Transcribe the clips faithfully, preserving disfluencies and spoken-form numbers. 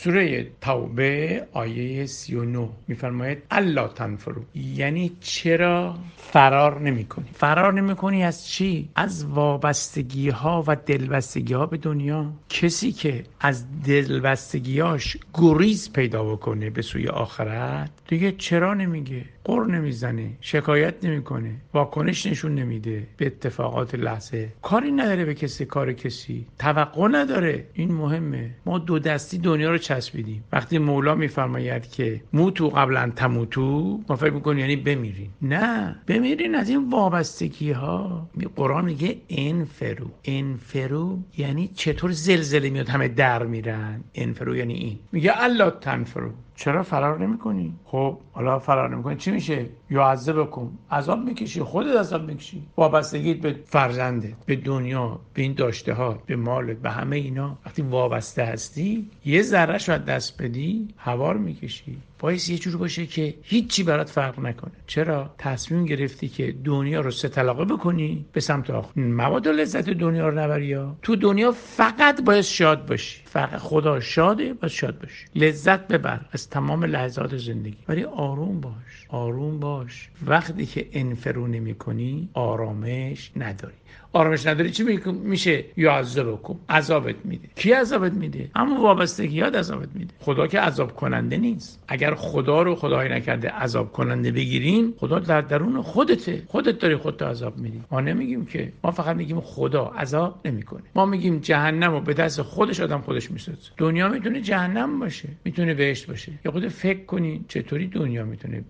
سوره توبه آیه سی و نه میفرماید الا تنفروا، یعنی چرا فرار نمی کنی؟ فرار نمی کنی از چی؟ از وابستگی ها و دلبستگی ها به دنیا. کسی که از دلبستگیاش گریز پیدا بکنه به سوی آخرت دیگه چرا نمیگه، قر نمیزنه، شکایت نمیکنه، واکنش نشون نمیده به اتفاقات لحظه، کاری نداره به کسی، کار کسی توقع نداره. این مهمه. ما دو دستی دنیا رو چسبیدیم. وقتی مولا میفرماید که موتو قبل ان تموتو، ما فکر میکنیم یعنی بمیرین. نه، بمیرین از این وابستگی ها. قرآن میگه انفرو. انفرو یعنی چطور زلزله میاد همه در میرن. انفرو یعنی این. میگه الا تنفرو، چرا فرار نمی‌کنی؟ خب حالا فرار نمی‌کنی چی میشه؟ یعذبکم، عذاب میکشی، خودت عذاب میکشی. وابستگیت به فرزندت، به دنیا، به این داشته ها، به مالت، به همه اینا، وقتی وابسته هستی یه ذره شاید دست بدی هوار میکشی. باعث یه جور باشه که هیچی برات فرق نکنه. چرا؟ تصمیم گرفتی که دنیا رو سه طلاقه بکنی به سمت آخر. مبادا لذت دنیا رو نبری ها. تو دنیا فقط باید شاد باشی. فقط خدا شاده، باید شاد باشی. لذت ببر از تمام لحظات زندگی. ولی آروم باش. آروم باش. وقتی که انفرو نمی کنی آرامش نداری. آرامش نداری چی میشه؟ یعذبکم، عذابت میده. کی عذابت میده؟ اما وابستگیات عذابت میده. خدا که عذاب کننده نیست. اگر خدا رو خدای نکرده عذاب کننده بگیریم، خدا در درون خودته. خودت داری خودت عذاب میدی. ما نمیگیم که، ما فقط میگیم خدا عذاب نمیکنه. ما میگیم جهنم رو به دست خودش آدم خودش میسازه. دنیا میتونه جهنم باشه، میتونه بهشت باشه. یا خود فکر کنین چطوری دنیا میتونه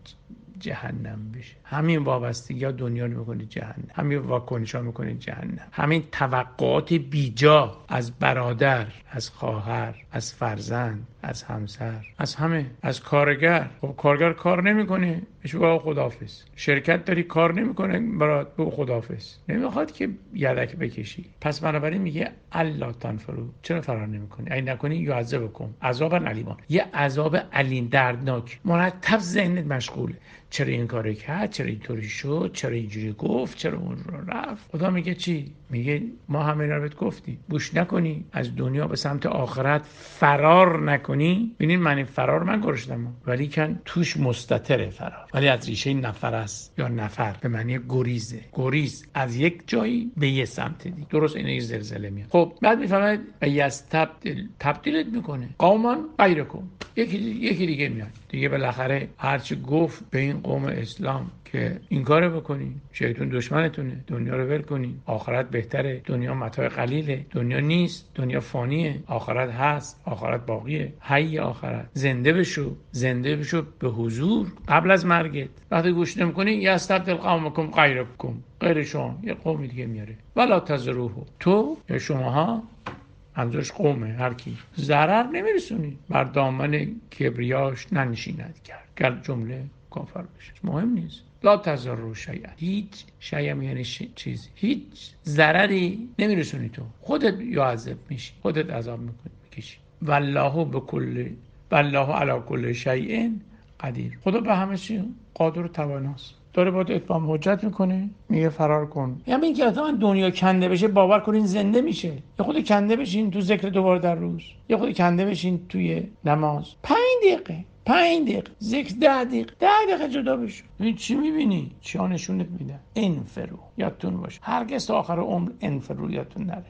جهنم بشه. همین وابستگی ها دنیا رو میکنه جهنم. همین واکنش ها میکنه جهنم. همین توقعات بیجا از برادر، از خواهر، از فرزند، از همسر، از همه، از کارگر. خب کارگر کار نمیکنه، بهش بگو خداحافظ. شرکت داری کار نمیکنه، برات بگو خداحافظ. نمیخواد که یدک بکشی. پس بنابراین میگه الا تنفروا، چرا فرار نمیکنی؟ اگه نکنی یعذبکم عذابا الیما، یه عذاب علیم دردناک. مرتب ذهنت مشغوله. چرا این کارو کرد؟ چرا اینطوری شد؟ چرا اینجوری گفت؟ چرا اون رو رفت؟ خدا میگه چی؟ میگه ما همه رو بهت گفتیم. گوش نکنی، از دنیا به سمت آخرت فرار نکنی. ببینید معنی فرار من گرشتم، ولی کن توش مستتره فرار، ولی از ریشه نفر است یا نفر به معنی گریزه. گریز از یک جایی به یه سمت دیگه. درست اینه زلزله میاد. خب بعد میفهمید یستبدل، تبدیلت میکنه. قوما غیرکم، یکی یکی دیگه میاد دیگه. بالاخره هرچی گفت به این قوم اسلام که این کارو بکنین، شیطان دشمنتونه، دنیا رو ول کنین، آخرت بهتره، دنیا متاع قلیله، دنیا نیست، دنیا فانیه، آخرت هست، آخرت باقیه. حی آخرت، زنده بشو، زنده بشو به حضور قبل از مرگت. وقتی گوش نمی‌کنی یستبدل قومکم غیرکم، غیر شما یه قوم دیگه میاره. ولا تزروه، تو یا شماها، منظورش قومه، هر کی، ضرر نمیرسونی، بر دامن کبریاش ننشیند کرد. گر جمله کافر بشه مهم نیست. لا تضروا شیئا، هیچ شیئا یعنی چیزی، هیچ ضرری نمیرسونی. تو خودت یعذب میشی، خودت عذاب میکنی، میکشی. والله بكل والله علی کل شیء قدیر، خدا به همه چی قادر و تواناست. داره باید اتمام حجت میکنه، میگه فرار کن. یعنی این که اصلا دنیا کنده بشه باور کنین زنده میشه. یه خود کنده بشین تو ذکر دوباره در روز، یه خود کنده بشین توی نماز پنج دقیقه، پنج دقیقه ذکر، ده دقیقه، ده دقیقه جدا بشو. این چی میبینی؟ چی نشونت میده؟ انفرو، یادتون باشه هرگز تا آخر عمر انفرو یادتون نره.